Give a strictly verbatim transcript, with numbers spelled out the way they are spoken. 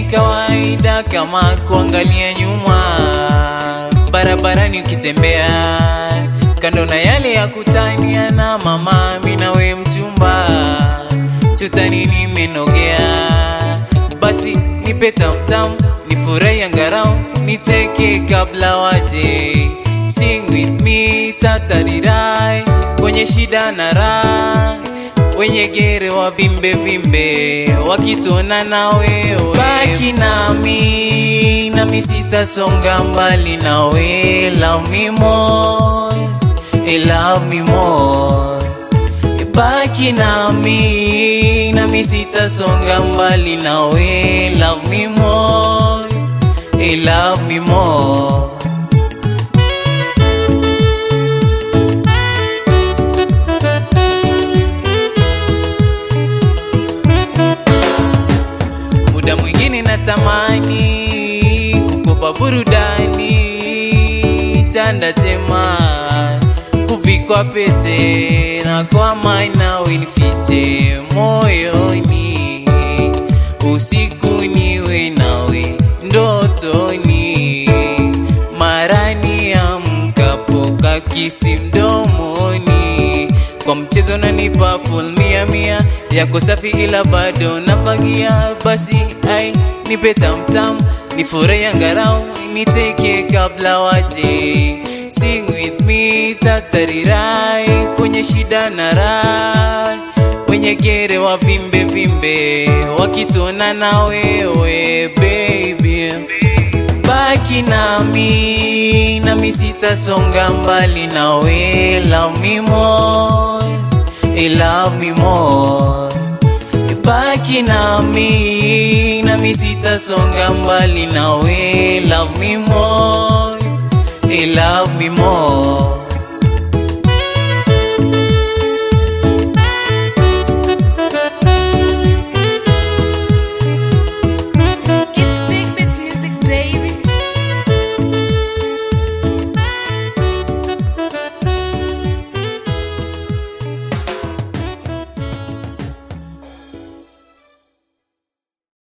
kawaida kama kuangalia nyuma barabarani ukitembea, kando na yale ya kutania na mama, mimi na wewe mchumba, tutani nimenogea. Basi nipe tamtam, nifurahi angarau, niteke kabla waje. Sing with me, tatarirai, kwenye shida na raha, wenye gere wa vimbe vimbe, wakitona na wewe. Baki nami, nami sitasonga mbali nawe. Love me more, love me more. Baki nami, nami sitasonga mbali nawe. Love me more, love me more. Muda mwingine natamani kukopa burudani, chanda tema kuvikwa pete, na kwa maana unifiche moyoni, usiku niwe nawe ndotoni, marani amkapo kakisi mdomoni. Kwa mchezo nanipa full mia mia, yako safi ila bado nafagia. Basi ai nipe tamtam, nifurahi angarau, niteke kabla waje. Sing with me, tatarirai, kwenye shida na raha, wenye gere wa vimbe vimbe, wakitona na wewe baby. Baki nami, nami sitasonga mbali nawe. Love me more, love me more. Baki nami, nami sitasonga mbali nawe. Love me more, love me more.